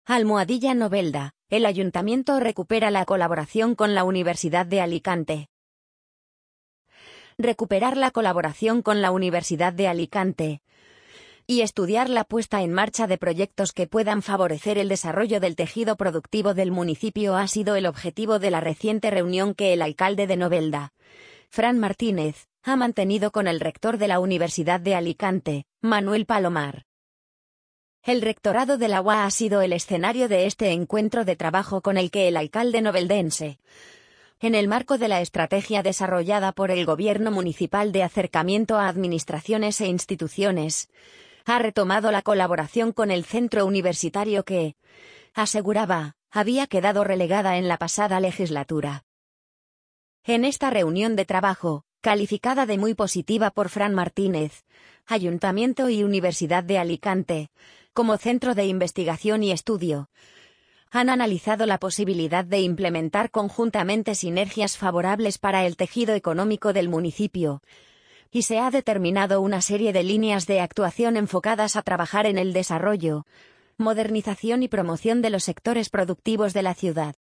Almohadilla Novelda, el Ayuntamiento recupera la colaboración con la Universidad de Alicante. Recuperar la colaboración con la Universidad de Alicante y estudiar la puesta en marcha de proyectos que puedan favorecer el desarrollo del tejido productivo del municipio ha sido el objetivo de la reciente reunión que el alcalde de Novelda, Fran Martínez, ha mantenido con el rector de la Universidad de Alicante, Manuel Palomar. El rectorado de la UA ha sido el escenario de este encuentro de trabajo con el que el alcalde noveldense, en el marco de la estrategia desarrollada por el gobierno municipal de acercamiento a administraciones e instituciones, ha retomado la colaboración con el centro universitario que, aseguraba, había quedado relegada en la pasada legislatura. En esta reunión de trabajo, calificada de muy positiva por Fran Martínez, Ayuntamiento y Universidad de Alicante, como centro de investigación y estudio, han analizado la posibilidad de implementar conjuntamente sinergias favorables para el tejido económico del municipio, y se ha determinado una serie de líneas de actuación enfocadas a trabajar en el desarrollo, modernización y promoción de los sectores productivos de la ciudad.